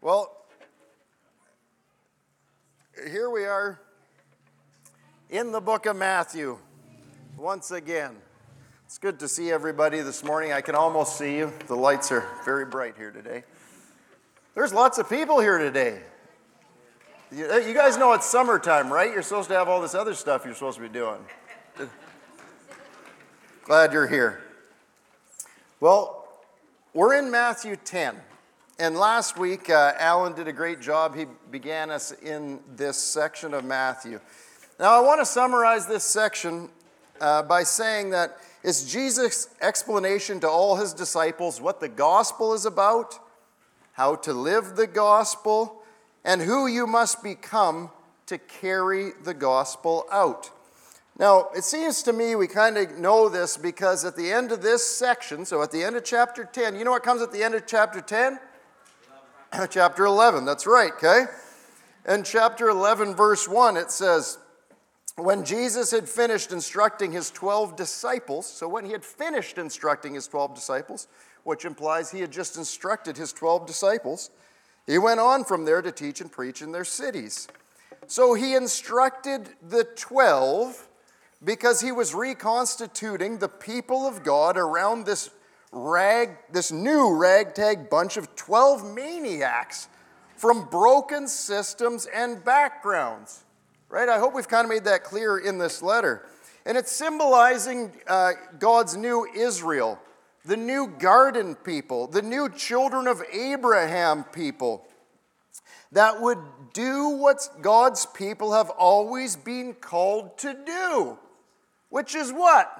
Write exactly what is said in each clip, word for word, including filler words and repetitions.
Well, here we are in the book of Matthew once again. It's good to see everybody this morning. I can almost see you. The lights are very bright here today. There's lots of people here today. You, you guys know it's summertime, right? You're supposed to have all this other stuff you're supposed to be doing. Glad you're here. Well, we're in Matthew ten. And last week, uh, Alan did a great job. He began us in this section of Matthew. Now, I want to summarize this section uh, by saying that it's Jesus' explanation to all his disciples what the gospel is about, how to live the gospel, and who you must become to carry the gospel out. Now, it seems to me we kind of know this because at the end of this section, so at the end of chapter ten, you know what comes at the end of chapter ten? Chapter eleven, that's right, okay? In chapter eleven, verse one, it says, when Jesus had finished instructing his twelve disciples, so when he had finished instructing his twelve disciples, which implies he had just instructed his twelve disciples, he went on from there to teach and preach in their cities. So he instructed the twelve because he was reconstituting the people of God around this rag, this new ragtag bunch of twelve maniacs from broken systems and backgrounds. Right? I hope we've kind of made that clear in this letter. And it's symbolizing uh, God's new Israel, the new garden people, the new children of Abraham people that would do what God's people have always been called to do, which is what?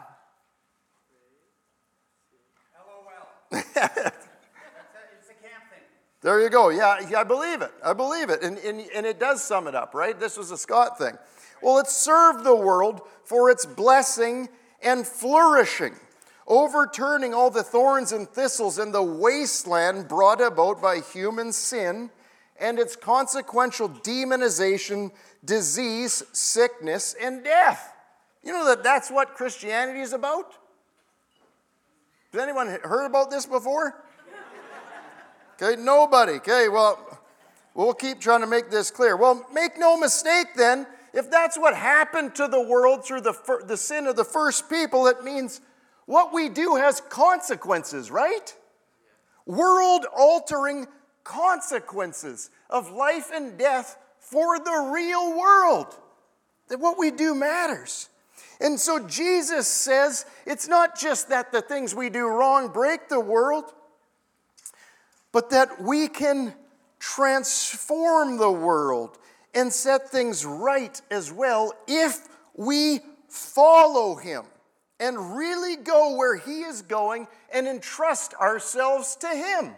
It's a camp thing. There you go. Yeah, yeah, I believe it. I believe it. And, and, and it does sum it up, right? This was a Scott thing. Well, it served the world for its blessing and flourishing, overturning all the thorns and thistles in the wasteland brought about by human sin and its consequential demonization, disease, sickness, and death. You know that that's what Christianity is about? Has anyone heard about this before? Okay, nobody. Okay, well, we'll keep trying to make this clear. Well, make no mistake then, if that's what happened to the world through the, fir- the sin of the first people, it means what we do has consequences, right? World-altering consequences of life and death for the real world. That what we do matters. And so Jesus says it's not just that the things we do wrong break the world, but that we can transform the world and set things right as well if we follow him and really go where he is going and entrust ourselves to him.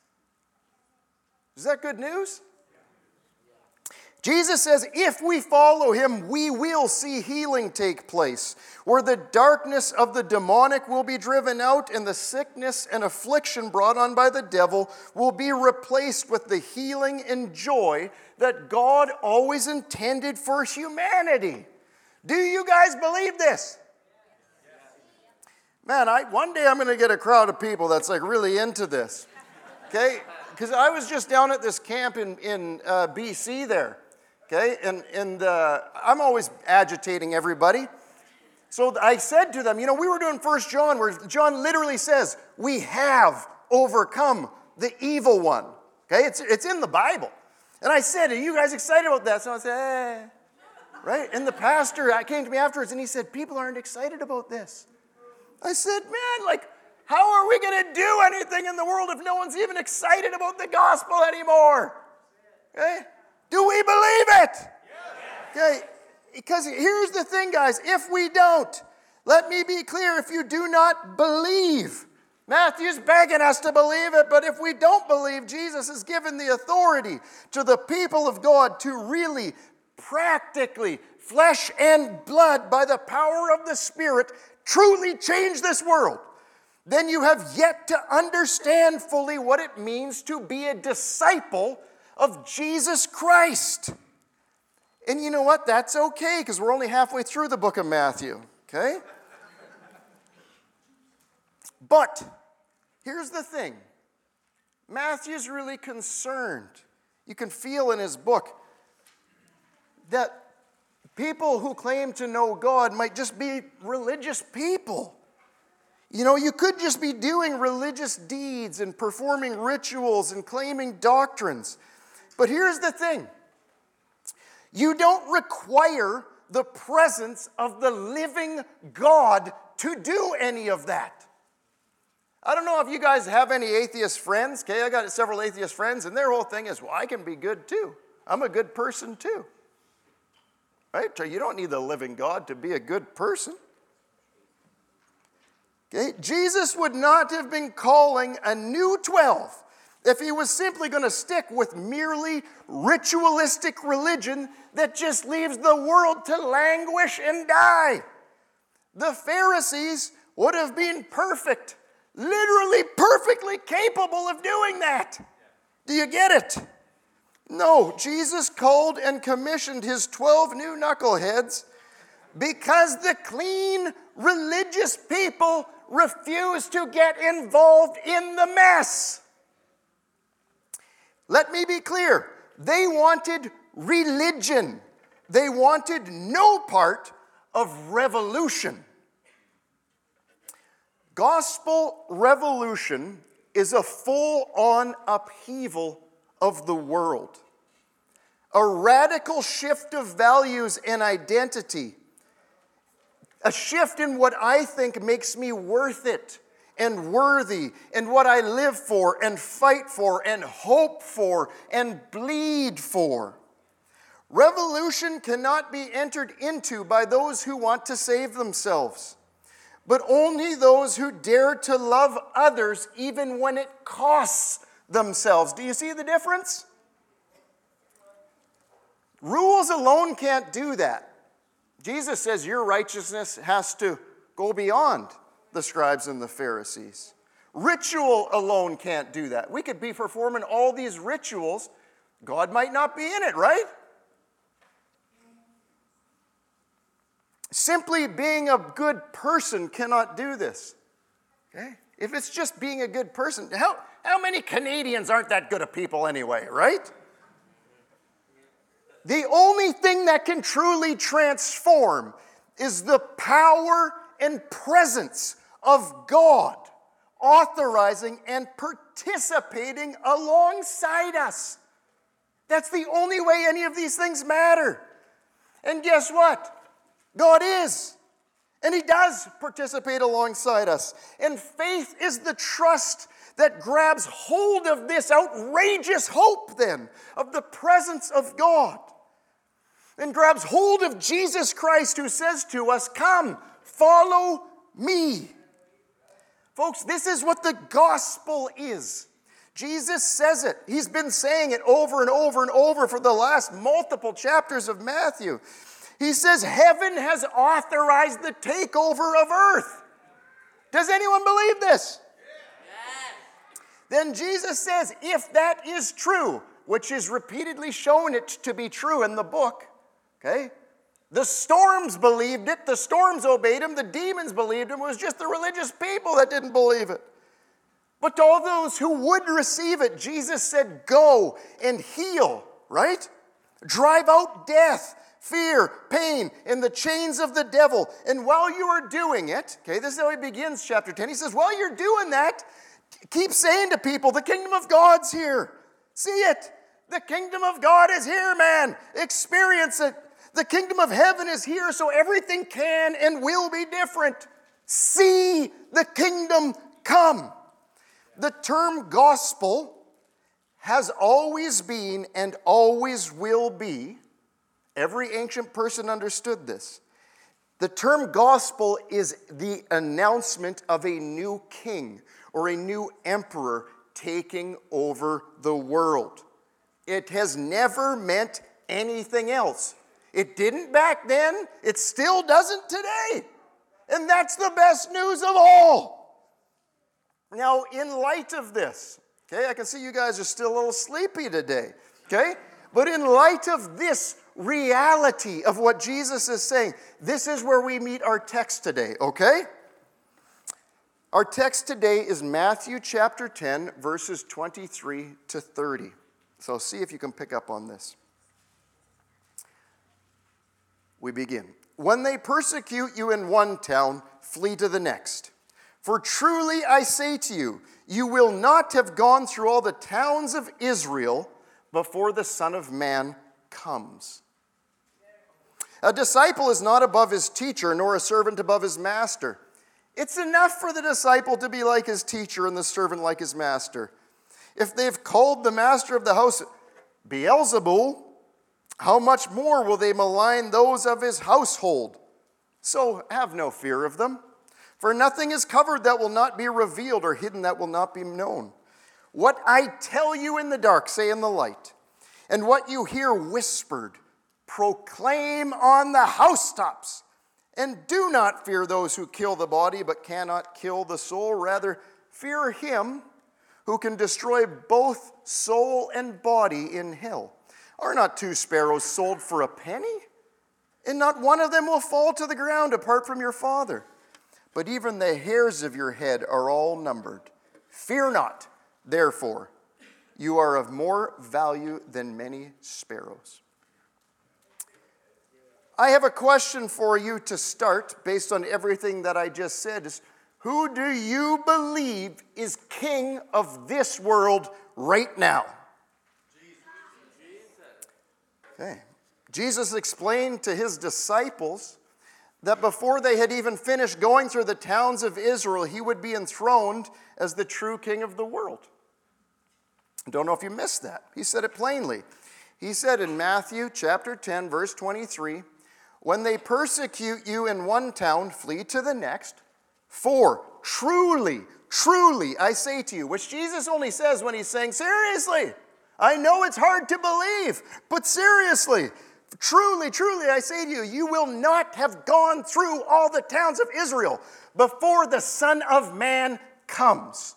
Is that good news? Jesus says if we follow him, we will see healing take place, where the darkness of the demonic will be driven out and the sickness and affliction brought on by the devil will be replaced with the healing and joy that God always intended for humanity. Do you guys believe this? Man, I, one day I'm going to get a crowd of people that's like really into this. Okay? Because I was just down at this camp in, in uh, B C there. Okay, and, and uh, I'm always agitating everybody. So I said to them, you know, we were doing First John, where John literally says, we have overcome the evil one. Okay, it's, it's in the Bible. And I said, are you guys excited about that? So I said, eh. Right? And the pastor came to me afterwards, and he said, people aren't excited about this. I said, man, like, how are we going to do anything in the world if no one's even excited about the gospel anymore? Okay? Do we believe it? Yes. Okay, because here's the thing, guys. If we don't, let me be clear, if you do not believe, Matthew's begging us to believe it, but if we don't believe, Jesus has given the authority to the people of God to really, practically, flesh and blood, by the power of the Spirit, truly change this world. Then you have yet to understand fully what it means to be a disciple of Jesus Christ. And you know what? That's okay, because we're only halfway through the book of Matthew, okay? But here's the thing. Matthew's really concerned You can feel in his book that people who claim to know God might just be religious people. You know, you could just be doing religious deeds and performing rituals and claiming doctrines. But here's the thing. You don't require the presence of the living God to do any of that. I don't know if you guys have any atheist friends. Okay, I got several atheist friends, and their whole thing is, well, I can be good too. I'm a good person too. Right? So you don't need the living God to be a good person. Okay? Jesus would not have been calling a new twelve if he was simply going to stick with merely ritualistic religion that just leaves the world to languish and die. The Pharisees would have been perfect, literally perfectly capable of doing that. Do you get it? No, Jesus called and commissioned his twelve new knuckleheads because the clean religious people refused to get involved in the mess. Let me be clear. They wanted religion. They wanted no part of revolution. Gospel revolution is a full-on upheaval of the world. A radical shift of values and identity. A shift in what I think makes me worth it and worthy, and what I live for and fight for and hope for and bleed for. Revolution cannot be entered into by those who want to save themselves, but only those who dare to love others even when it costs themselves. Do you see the difference? Rules alone can't do that. Jesus says your righteousness has to go beyond the scribes and the Pharisees. Ritual alone can't do that. We could be performing all these rituals. God might not be in it, right? Simply being a good person cannot do this. Okay? If it's just being a good person, how, how many Canadians aren't that good of people anyway, right? The only thing that can truly transform is the power and presence of God authorizing and participating alongside us. That's the only way any of these things matter. And guess what? God is. And he does participate alongside us. And faith is the trust that grabs hold of this outrageous hope then of the presence of God. And grabs hold of Jesus Christ who says to us, come, follow me. Folks, this is what the gospel is. Jesus says it. He's been saying it over and over and over for the last multiple chapters of Matthew. He says heaven has authorized the takeover of earth. Does anyone believe this? Yes. Then Jesus says, if that is true, which is repeatedly shown it to be true in the book, okay? The storms believed it. The storms obeyed him. The demons believed him. It was just the religious people that didn't believe it. But to all those who would receive it, Jesus said, go and heal, right? Drive out death, fear, pain, and the chains of the devil. And while you are doing it, okay, this is how he begins chapter ten. He says, while you're doing that, keep saying to people, the kingdom of God's here. See it. The kingdom of God is here, man. Experience it. The kingdom of heaven is here, so everything can and will be different. See the kingdom come. The term gospel has always been and always will be. Every ancient person understood this. The term gospel is the announcement of a new king or a new emperor taking over the world. It has never meant anything else. It didn't back then. It still doesn't today. And that's the best news of all. Now, in light of this, okay, I can see you guys are still a little sleepy today, okay? But in light of this reality of what Jesus is saying, this is where we meet our text today, okay? Our text today is Matthew chapter ten, verses twenty-three to thirty. So see if you can pick up on this. We begin. When they persecute you in one town, flee to the next. For truly I say to you, you will not have gone through all the towns of Israel before the Son of Man comes. A disciple is not above his teacher, nor a servant above his master. It's enough for the disciple to be like his teacher and the servant like his master. If they've called the master of the house Beelzebul, how much more will they malign those of his household? So have no fear of them. For nothing is covered that will not be revealed, or hidden that will not be known. What I tell you in the dark, say in the light. And what you hear whispered, proclaim on the housetops. And do not fear those who kill the body, but cannot kill the soul. Rather, fear him who can destroy both soul and body in hell. Are not two sparrows sold for a penny? And not one of them will fall to the ground apart from your Father. But even the hairs of your head are all numbered. Fear not, therefore, you are of more value than many sparrows. I have a question for you to start, based on everything that I just said. Is, who do you believe is king of this world right now? Okay. Jesus explained to his disciples that before they had even finished going through the towns of Israel, he would be enthroned as the true king of the world. I don't know if you missed that. He said it plainly. He said in Matthew chapter ten, verse twenty-three, when they persecute you in one town, flee to the next. For truly, truly, I say to you, which Jesus only says when he's saying, seriously, I know it's hard to believe, but seriously, truly, truly, I say to you, you will not have gone through all the towns of Israel before the Son of Man comes.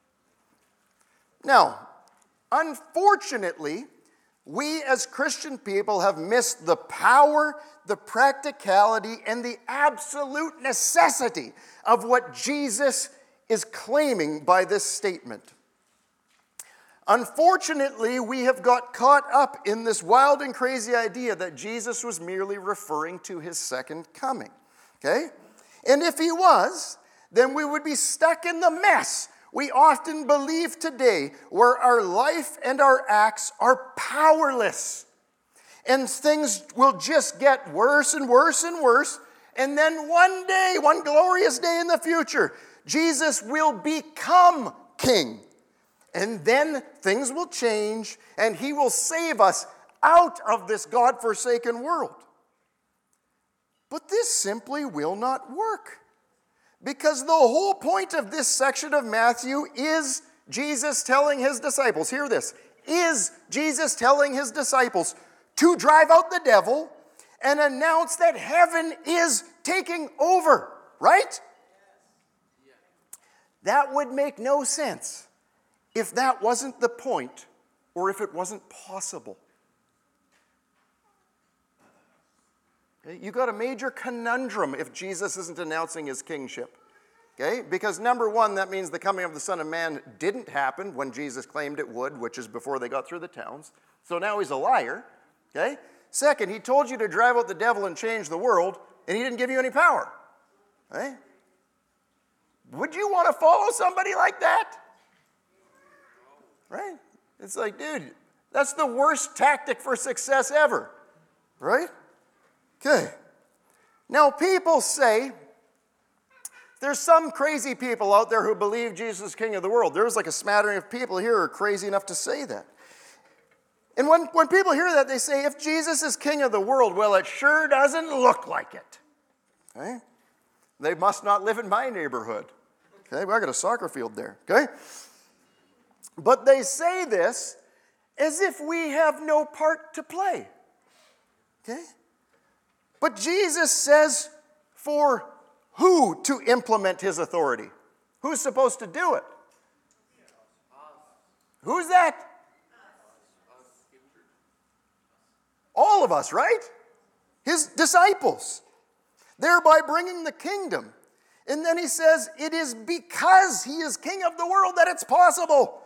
Now, unfortunately, we as Christian people have missed the power, the practicality, and the absolute necessity of what Jesus is claiming by this statement. Unfortunately, we have got caught up in this wild and crazy idea that Jesus was merely referring to his second coming. Okay? And if he was, then we would be stuck in the mess we often believe today, where our life and our acts are powerless. And things will just get worse and worse and worse. And then one day, one glorious day in the future, Jesus will become king. And then things will change, and he will save us out of this God-forsaken world. But this simply will not work. Because the whole point of this section of Matthew is Jesus telling his disciples, hear this, is Jesus telling his disciples to drive out the devil and announce that heaven is taking over, right? That would make no sense if that wasn't the point, or if it wasn't possible. Okay? You got a major conundrum if Jesus isn't announcing his kingship. Okay? Because number one, that means the coming of the Son of Man didn't happen when Jesus claimed it would, which is before they got through the towns. So now he's a liar. Okay? Second, he told you to drive out the devil and change the world, and he didn't give you any power. Okay? Would you want to follow somebody like that? Right? It's like, dude, that's the worst tactic for success ever. Right? Okay. Now, people say, there's some crazy people out there who believe Jesus is king of the world. There's like a smattering of people here who are crazy enough to say that. And when, when people hear that, they say, if Jesus is king of the world, well, it sure doesn't look like it. Okay? They must not live in my neighborhood. Okay, well, I got a soccer field there. Okay? But they say this as if we have no part to play. Okay? But Jesus says for who to implement his authority? Who's supposed to do it? Who's that? All of us, right? His disciples. Thereby bringing the kingdom. And then he says, it is because he is king of the world that it's possible.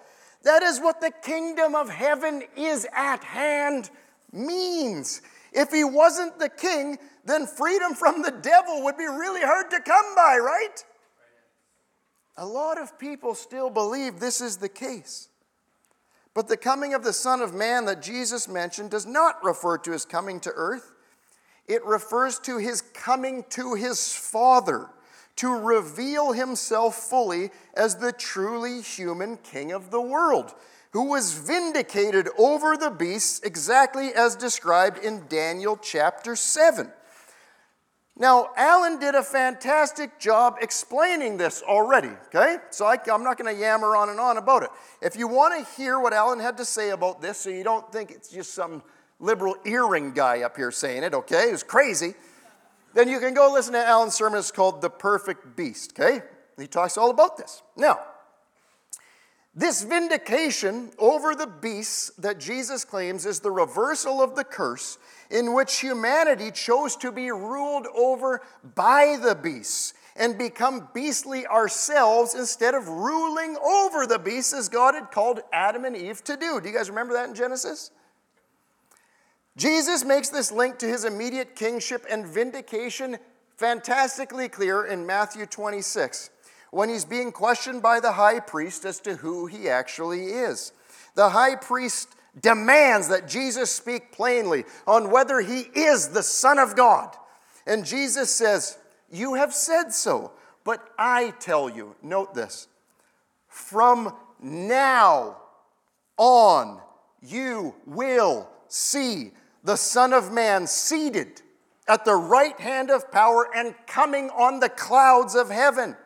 That is what the kingdom of heaven is at hand means. If he wasn't the king, then freedom from the devil would be really hard to come by, right? A lot of people still believe this is the case. But the coming of the Son of Man that Jesus mentioned does not refer to his coming to earth. It refers to his coming to his Father to reveal himself fully as the truly human king of the world, who was vindicated over the beasts exactly as described in Daniel chapter seven. Now, Alan did a fantastic job explaining this already, okay? So I, I'm not going to yammer on and on about it. If you want to hear what Alan had to say about this so you don't think it's just some liberal earring guy up here saying it, okay? It was crazy. Then you can go listen to Alan's sermon. It's called The Perfect Beast, okay? He talks all about this. Now, this vindication over the beasts that Jesus claims is the reversal of the curse in which humanity chose to be ruled over by the beasts and become beastly ourselves instead of ruling over the beasts as God had called Adam and Eve to do. Do you guys remember that in Genesis? Jesus makes this link to his immediate kingship and vindication fantastically clear in Matthew twenty-six, when he's being questioned by the high priest as to who he actually is. The high priest demands that Jesus speak plainly on whether he is the Son of God. And Jesus says, "You have said so, but I tell you," note this, "from now on you will see the Son of Man seated at the right hand of power and coming on the clouds of heaven."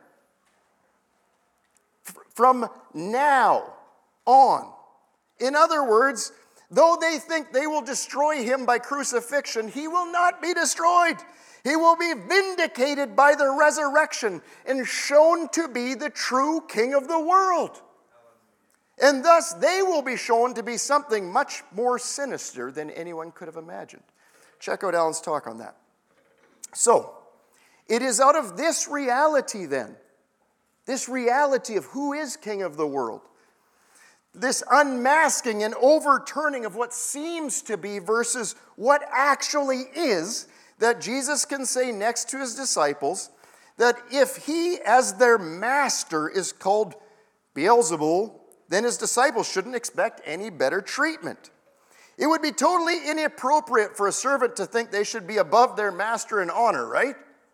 F- from now on. In other words, though they think they will destroy him by crucifixion, he will not be destroyed. He will be vindicated by the resurrection and shown to be the true king of the world. And thus they will be shown to be something much more sinister than anyone could have imagined. Check out Alan's talk on that. So, it is out of this reality then, this reality of who is king of the world, this unmasking and overturning of what seems to be versus what actually is, that Jesus can say next to his disciples that if he as their master is called Beelzebul, then his disciples shouldn't expect any better treatment. It would be totally inappropriate for a servant to think they should be above their master in honor, right?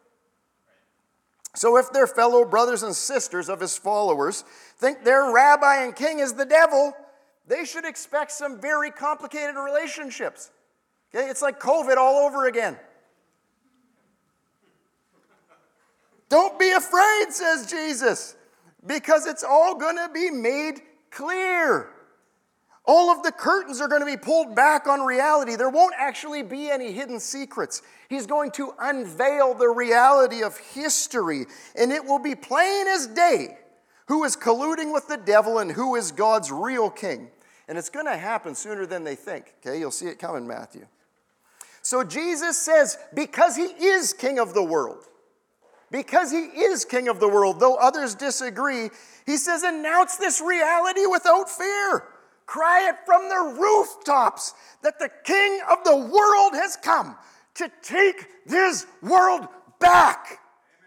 So if their fellow brothers and sisters of his followers think their rabbi and king is the devil, they should expect some very complicated relationships. Okay, it's like COVID all over again. Don't be afraid, says Jesus, because it's all going to be made clear. All of the curtains are going to be pulled back on reality. There won't actually be any hidden secrets. He's going to unveil the reality of history, and it will be plain as day who is colluding with the devil and who is God's real king. And it's going to happen sooner than they think. Okay, you'll see it coming, Matthew. So Jesus says, because he is king of the world, because he is king of the world, though others disagree, he says, announce this reality without fear. Cry it from the rooftops that the king of the world has come to take this world back.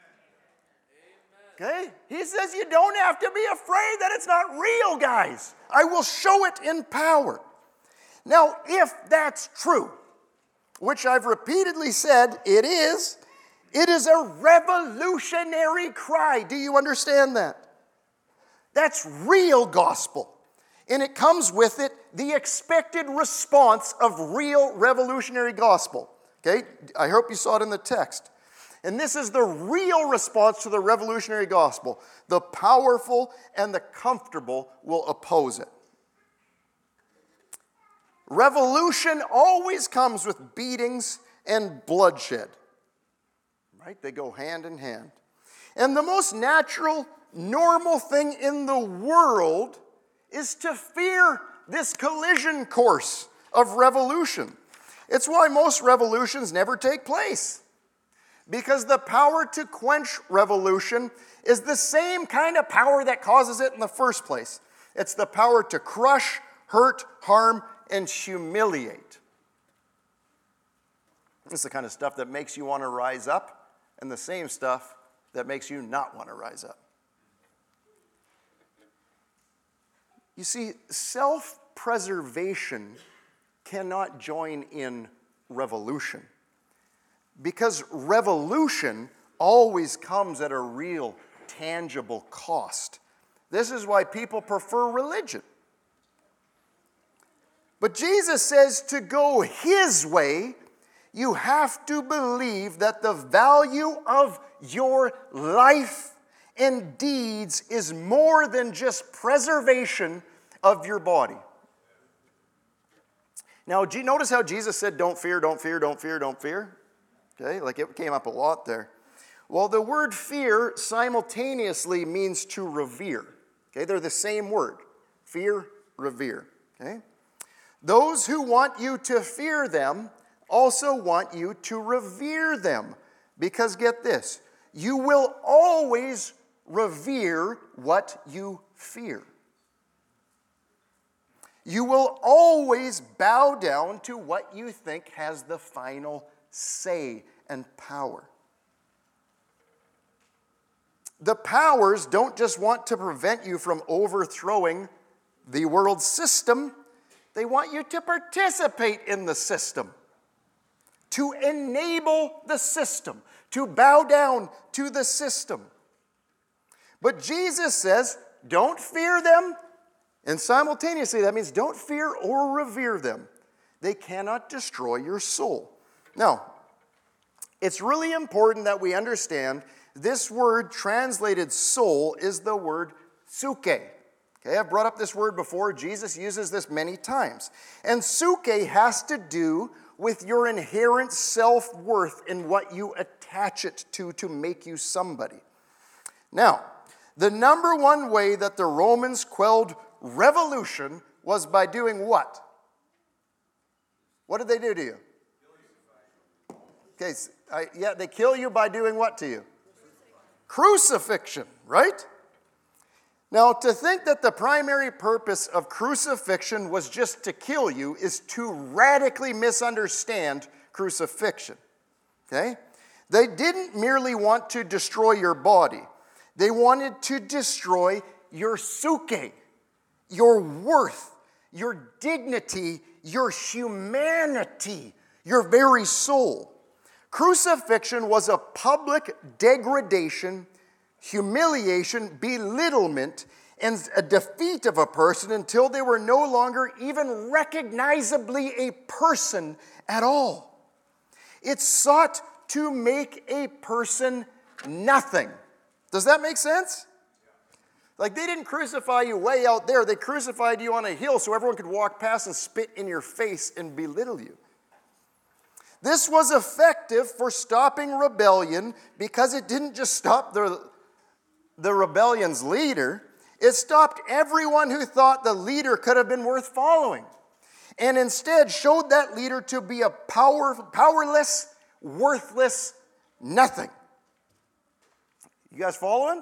Amen. Okay? He says you don't have to be afraid that it's not real, guys. I will show it in power. Now, if that's true, which I've repeatedly said it is, it is a revolutionary cry. Do you understand that? That's real gospel. And it comes with it the expected response of real revolutionary gospel. Okay? I hope you saw it in the text. And this is the real response to the revolutionary gospel. The powerful and the comfortable will oppose it. Revolution always comes with beatings and bloodshed. Right? They go hand in hand. And the most natural, normal thing in the world is to fear this collision course of revolution. It's why most revolutions never take place. Because the power to quench revolution is the same kind of power that causes it in the first place. It's the power to crush, hurt, harm, and humiliate. This is the kind of stuff that makes you want to rise up, and the same stuff that makes you not want to rise up. You see, self-preservation cannot join in revolution, because revolution always comes at a real, tangible cost. This is why people prefer religion. But Jesus says to go his way, you have to believe that the value of your life and deeds is more than just preservation of your body. Now, do you notice how Jesus said, don't fear, don't fear, don't fear, don't fear? Okay, like it came up a lot there. Well, the word fear simultaneously means to revere. Okay, they're the same word. Fear, revere. Okay? Those who want you to fear them also want you to revere them. Because get this, you will always revere what you fear. You will always bow down to what you think has the final say and power. The powers don't just want to prevent you from overthrowing the world system. They want you to participate in the system, to enable the system, to bow down to the system. But Jesus says, don't fear them, and simultaneously that means don't fear or revere them. They cannot destroy your soul. Now, it's really important that we understand this word translated soul is the word suke. Okay, I've brought up this word before. Jesus uses this many times. And suke has to do with your inherent self-worth in what you attach it to to make you somebody. Now, the number one way that the Romans quelled revolution was by doing what? What did they do to you? Okay, I, yeah, they kill you by doing what to you? Crucifixion, right? Now, to think that the primary purpose of crucifixion was just to kill you is to radically misunderstand crucifixion. Okay? They didn't merely want to destroy your body. They wanted to destroy your suke, your worth, your dignity, your humanity, your very soul. Crucifixion was a public degradation, humiliation, belittlement, and a defeat of a person until they were no longer even recognizably a person at all. It sought to make a person nothing. Does that make sense? Like, they didn't crucify you way out there. They crucified you on a hill so everyone could walk past and spit in your face and belittle you. This was effective for stopping rebellion because it didn't just stop the, the rebellion's leader. It stopped everyone who thought the leader could have been worth following, and instead showed that leader to be a power, powerless, worthless nothing. You guys following?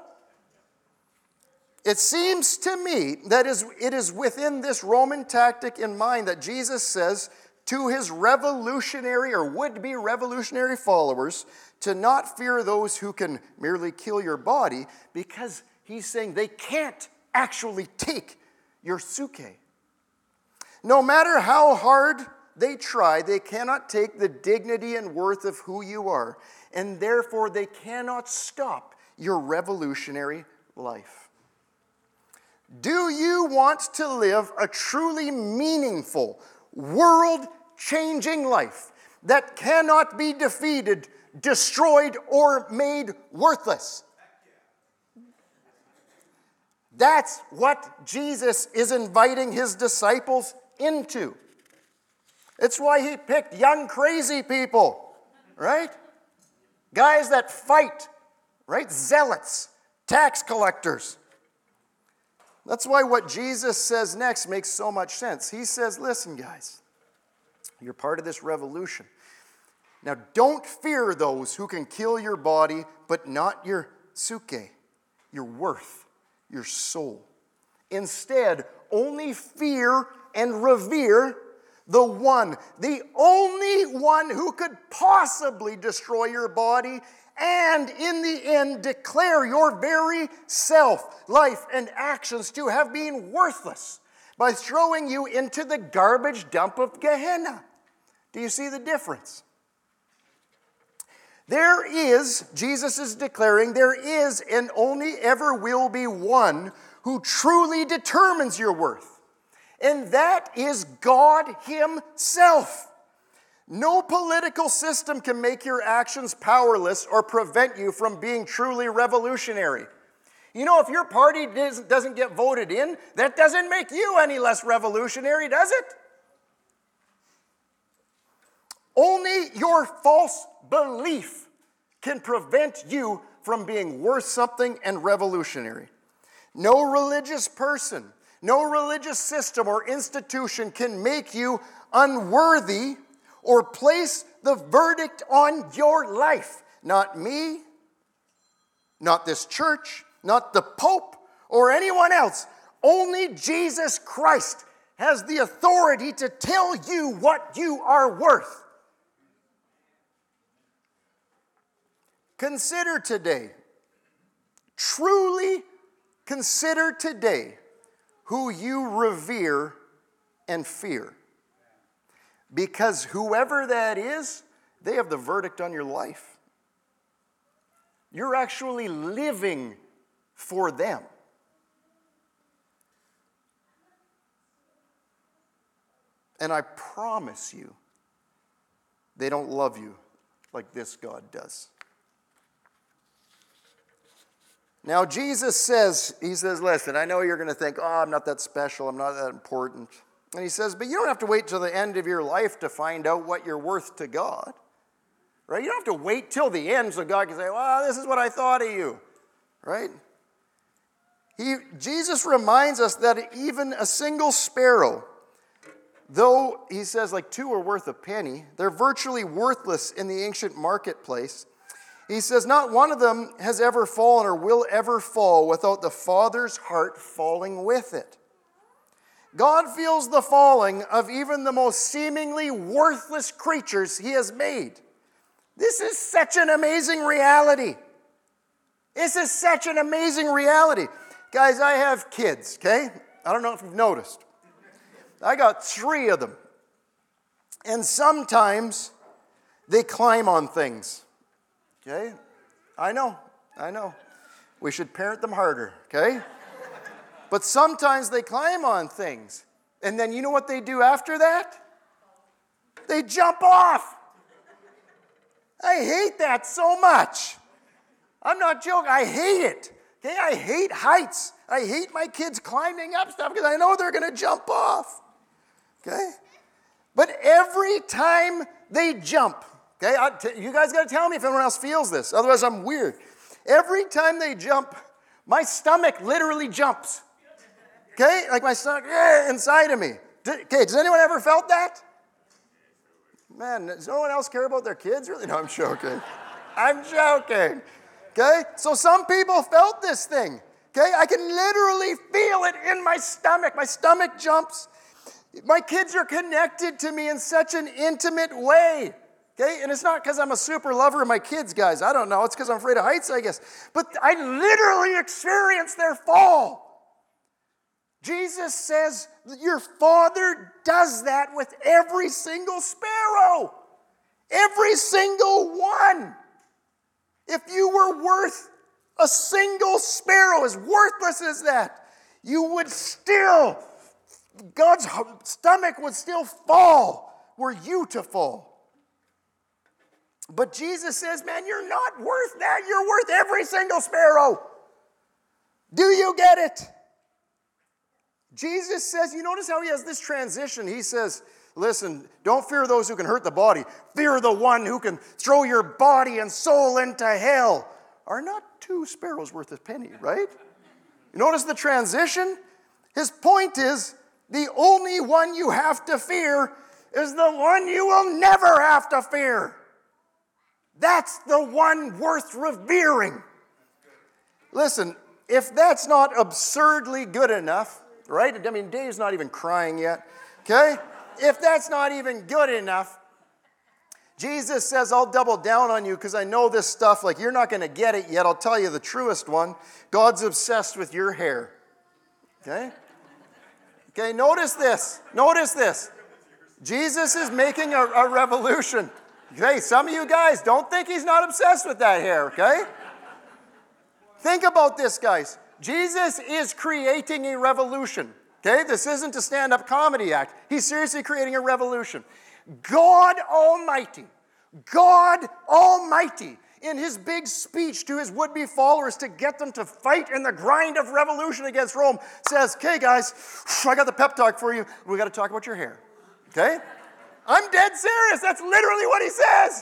It seems to me that is, it is within this Roman tactic in mind that Jesus says to his revolutionary or would-be revolutionary followers to not fear those who can merely kill your body, because he's saying they can't actually take your suke. No matter how hard they try, they cannot take the dignity and worth of who you are, and therefore they cannot stop your revolutionary life. Do you want to live a truly meaningful, world-changing life that cannot be defeated, destroyed, or made worthless? That's what Jesus is inviting his disciples into. It's why he picked young, crazy people, right? Guys that fight, right? Zealots, tax collectors. That's why what Jesus says next makes so much sense. He says, listen, guys, you're part of this revolution. Now, don't fear those who can kill your body, but not your suke, your worth, your soul. Instead, only fear and revere the one, the only one who could possibly destroy your body and in the end declare your very self, life, and actions to have been worthless by throwing you into the garbage dump of Gehenna. Do you see the difference? There is, Jesus is declaring, there is and only ever will be one who truly determines your worth. And that is God Himself. No political system can make your actions powerless or prevent you from being truly revolutionary. You know, if your party doesn't get voted in, that doesn't make you any less revolutionary, does it? Only your false belief can prevent you from being worth something and revolutionary. No religious person, no religious system or institution can make you unworthy or place the verdict on your life. Not me, not this church, not the Pope, or anyone else. Only Jesus Christ has the authority to tell you what you are worth. Consider today, truly consider today who you revere and fear. Because whoever that is, they have the verdict on your life. You're actually living for them. And I promise you, they don't love you like this God does. Now, Jesus says, he says, listen, I know you're going to think, oh, I'm not that special, I'm not that important. And he says, but you don't have to wait till the end of your life to find out what you're worth to God. Right? You don't have to wait till the end so God can say, well, this is what I thought of you. Right? He, Jesus reminds us that even a single sparrow, though he says like two are worth a penny, they're virtually worthless in the ancient marketplace. He says, not one of them has ever fallen or will ever fall without the Father's heart falling with it. God feels the falling of even the most seemingly worthless creatures He has made. This is such an amazing reality. This is such an amazing reality. Guys, I have kids, okay? I don't know if you've noticed. I got three of them. And sometimes they climb on things. Okay? I know, I know. We should parent them harder, okay? But sometimes they climb on things. And then you know what they do after that? They jump off. I hate that so much. I'm not joking. I hate it. Okay? I hate heights. I hate my kids climbing up stuff because I know they're going to jump off. Okay? But every time they jump, okay, I, t- you guys got to tell me if anyone else feels this. Otherwise, I'm weird. Every time they jump, my stomach literally jumps. Okay? Like my stomach eh, inside of me. D- okay, does anyone ever felt that? Man, does no one else care about their kids? Really? No, I'm joking. I'm joking. Okay? So some people felt this thing. Okay? I can literally feel it in my stomach. My stomach jumps. My kids are connected to me in such an intimate way. Okay? And it's not because I'm a super lover of my kids, guys. I don't know. It's because I'm afraid of heights, I guess. But I literally experienced their fall. Jesus says that your Father does that with every single sparrow. Every single one. If you were worth a single sparrow, as worthless as that, you would still, God's stomach would still fall were you to fall. But Jesus says, man, you're not worth that. You're worth every single sparrow. Do you get it? Jesus says, you notice how he has this transition. He says, listen, don't fear those who can hurt the body. Fear the one who can throw your body and soul into hell. Are not two sparrows worth a penny, right? You notice the transition? His point is, the only one you have to fear is the one you will never have to fear. That's the one worth revering. Listen, if that's not absurdly good enough, right? I mean, Dave's not even crying yet, okay? If that's not even good enough, Jesus says, I'll double down on you because I know this stuff, like you're not going to get it yet. I'll tell you the truest one. God's obsessed with your hair, okay? Okay, notice this. Notice this. Jesus is making a, a revolution. Okay, some of you guys don't think he's not obsessed with that hair, okay? Think about this, guys. Jesus is creating a revolution, okay? This isn't a stand-up comedy act. He's seriously creating a revolution. God Almighty, God Almighty, in his big speech to his would-be followers to get them to fight in the grind of revolution against Rome, says, okay, guys, I got the pep talk for you. We got to talk about your hair, okay? I'm dead serious. That's literally what he says.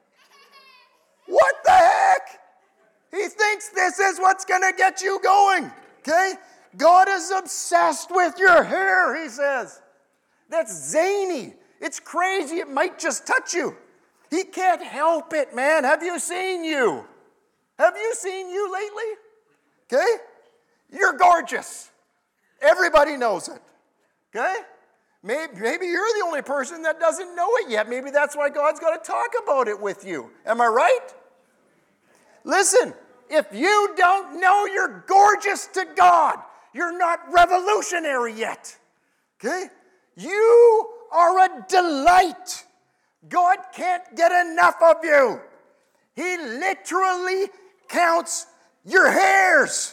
What the heck? He thinks this is what's going to get you going, okay? God is obsessed with your hair, he says. That's zany. It's crazy. It might just touch you. He can't help it, man. Have you seen you? Have you seen you lately? Okay? You're gorgeous. Everybody knows it. Okay? Maybe, maybe you're the only person that doesn't know it yet. Maybe that's why God's got to talk about it with you. Am I right? Listen, if you don't know you're gorgeous to God, you're not revolutionary yet. Okay? You are a delight. God can't get enough of you. He literally counts your hairs.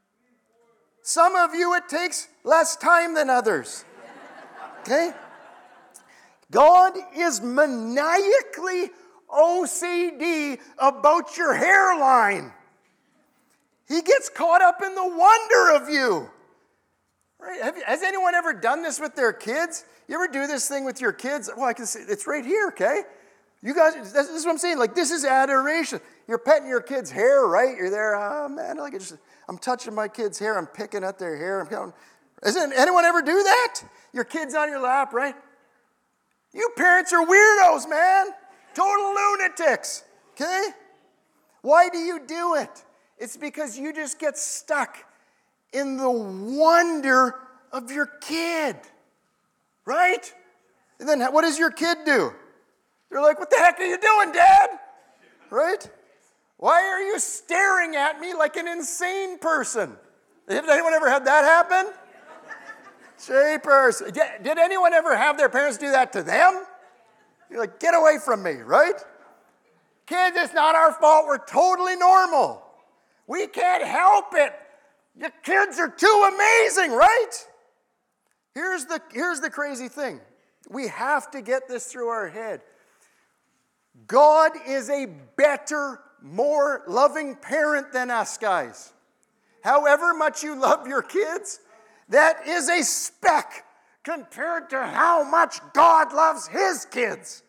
Some of you, it takes less time than others. Okay? God is maniacally O C D about your hairline. He gets caught up in the wonder of you. Right? Have you, has anyone ever done this with their kids? You ever do this thing with your kids? Well, I can see it's right here, okay? You guys, this is what I'm saying. Like, this is adoration. You're petting your kid's hair, right? You're there, oh man, like I just, I'm touching my kid's hair. I'm picking at their hair. I'm counting. Isn't anyone ever do that? Your kid's on your lap, right? You parents are weirdos, man. Total lunatics, okay? Why do you do it? It's because you just get stuck in the wonder of your kid, right? And then what does your kid do? They're like, what the heck are you doing, Dad? Right? Why are you staring at me like an insane person? Has anyone ever had that happen? Shapers. Did anyone ever have their parents do that to them? You're like, get away from me, right? Kids, it's not our fault. We're totally normal. We can't help it. Your kids are too amazing, right? Here's the, here's the crazy thing. We have to get this through our head. God is a better, more loving parent than us, guys. However much you love your kids, that is a speck compared to how much God loves his kids.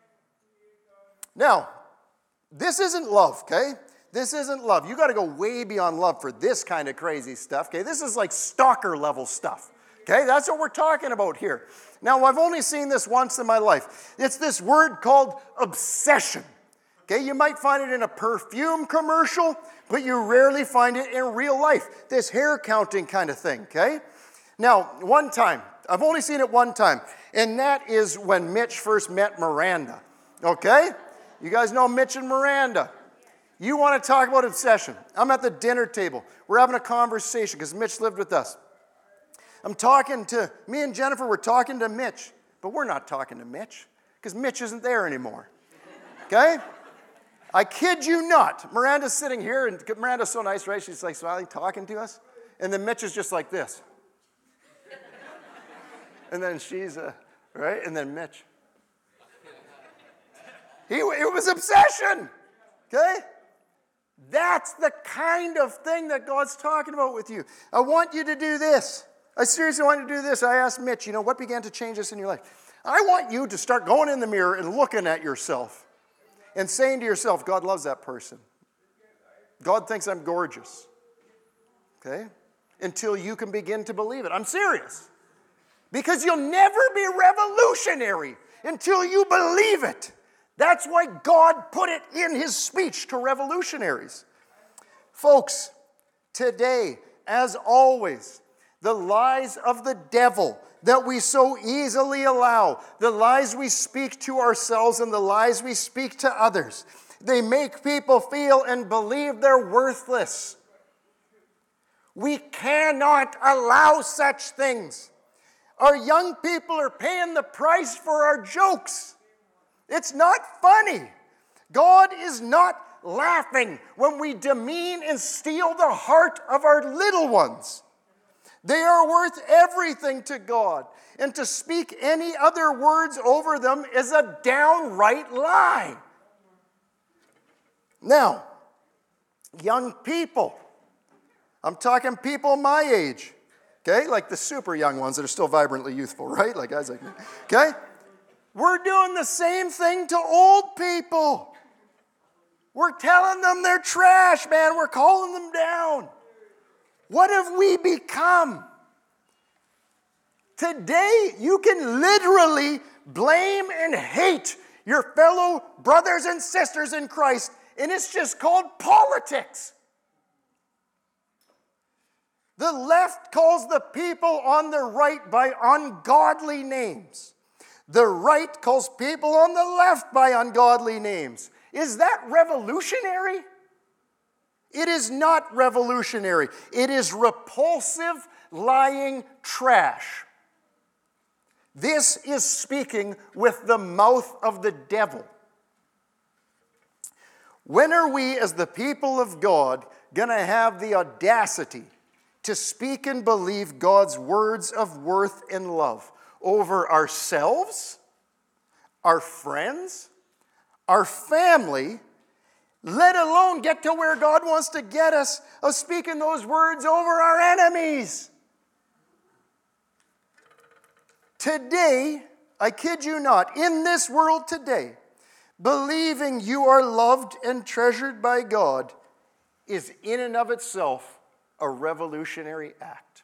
Now, this isn't love, okay? This isn't love. You got to go way beyond love for this kind of crazy stuff, okay? This is like stalker level stuff, okay? That's what we're talking about here. Now, I've only seen this once in my life. It's this word called obsession, okay? You might find it in a perfume commercial, but you rarely find it in real life. This hair counting kind of thing, okay? Now, one time, I've only seen it one time, and that is when Mitch first met Miranda, okay? You guys know Mitch and Miranda. You want to talk about obsession. I'm at the dinner table. We're having a conversation because Mitch lived with us. I'm talking to, me and Jennifer were talking to Mitch, but we're not talking to Mitch because Mitch isn't there anymore, okay? I kid you not. Miranda's sitting here, and Miranda's so nice, right? She's like smiling, talking to us, and then Mitch is just like this. And then she's, uh, right? And then Mitch. He, it was obsession, okay? That's the kind of thing that God's talking about with you. I want you to do this. I seriously want you to do this. I asked Mitch, you know, what began to change this in your life? I want you to start going in the mirror and looking at yourself and saying to yourself, God loves that person. God thinks I'm gorgeous, okay? Until you can begin to believe it. I'm serious. Because you'll never be revolutionary until you believe it. That's why God put it in his speech to revolutionaries. Folks, Today, as always, the lies of the devil that we so easily allow, the lies we speak to ourselves and the lies we speak to others, they make people feel and believe they're worthless. We cannot allow such things. Our young people are paying the price for our jokes. It's not funny. God is not laughing when we demean and steal the heart of our little ones. They are worth everything to God, and to speak any other words over them is a downright lie. Now, young people, I'm talking people my age, okay? Like the super young ones that are still vibrantly youthful, right? Like guys like me, okay? We're doing the same thing to old people. We're telling them they're trash, man. We're calling them down. What have we become? Today, you can literally blame and hate your fellow brothers and sisters in Christ, and it's just called politics. The left calls the people on the right by ungodly names. The right calls people on the left by ungodly names. Is that revolutionary? It is not revolutionary. It is repulsive, lying trash. This is speaking with the mouth of the devil. When are we, as the people of God, going to have the audacity to speak and believe God's words of worth and love over ourselves, our friends, our family, let alone get to where God wants to get us of speaking those words over our enemies? Today, I kid you not, in this world today, believing you are loved and treasured by God is in and of itself a revolutionary act.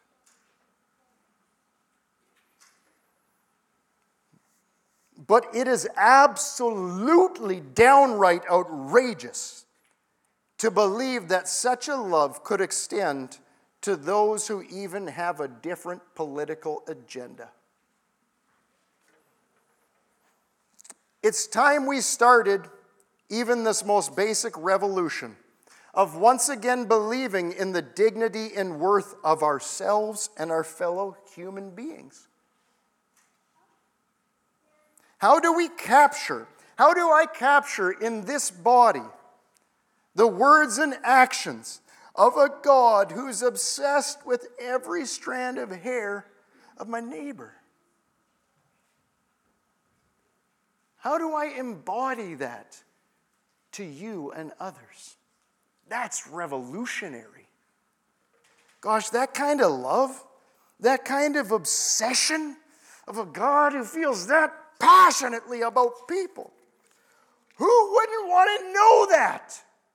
But it is absolutely downright outrageous to believe that such a love could extend to those who even have a different political agenda. It's time we started even this most basic revolution of once again believing in the dignity and worth of ourselves and our fellow human beings. How do we capture, how do I capture in this body the words and actions of a God who's obsessed with every strand of hair of my neighbor? How do I embody that to you and others? That's revolutionary. Gosh, that kind of love, that kind of obsession of a God who feels that passionately about people. Who wouldn't want to know that?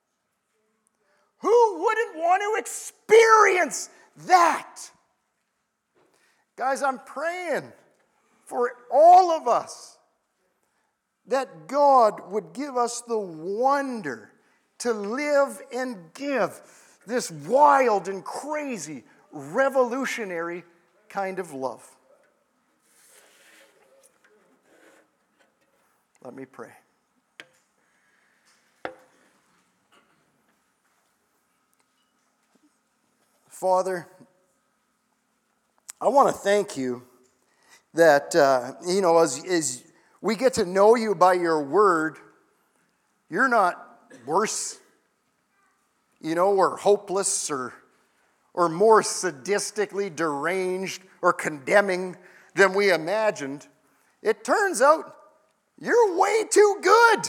Who wouldn't want to experience that? Guys, I'm praying for all of us that God would give us the wonder to live and give this wild and crazy, revolutionary kind of love. Let me pray. Father, I want to thank you that, uh, you know, as, as we get to know you by your word, you're not worse, you know, or hopeless or, or more sadistically deranged or condemning than we imagined. It turns out you're way too good.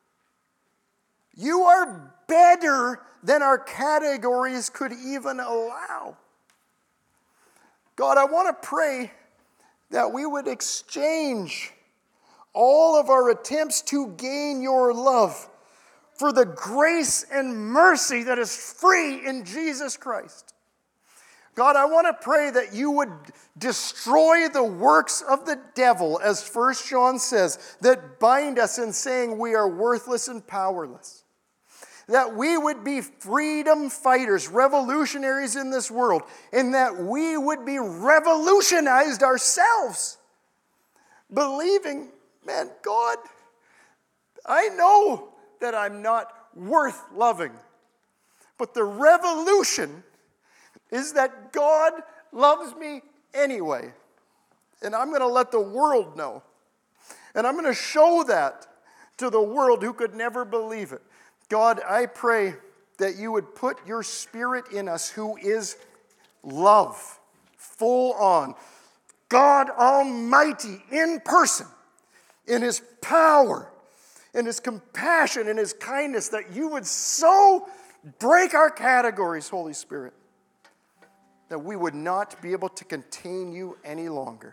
You are better than our categories could even allow. God, I want to pray that we would exchange all of our attempts to gain your love for the grace and mercy that is free in Jesus Christ. God, I want to pray that you would destroy the works of the devil, as First John says, that bind us in saying we are worthless and powerless. that we would be freedom fighters, revolutionaries in this world, and that we would be revolutionized ourselves, believing, man, God, I know that I'm not worth loving, but the revolution is that God loves me anyway, and I'm going to let the world know, and I'm going to show that to the world who could never believe it. God, I pray that you would put your Spirit in us, who is love, full on, God Almighty in person, in his power, in his compassion, in his kindness, that you would so break our categories, Holy Spirit, that we would not be able to contain you any longer.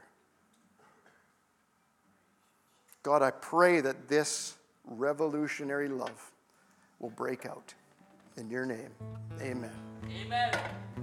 God, I pray that this revolutionary love will break out. In your name, amen. Amen.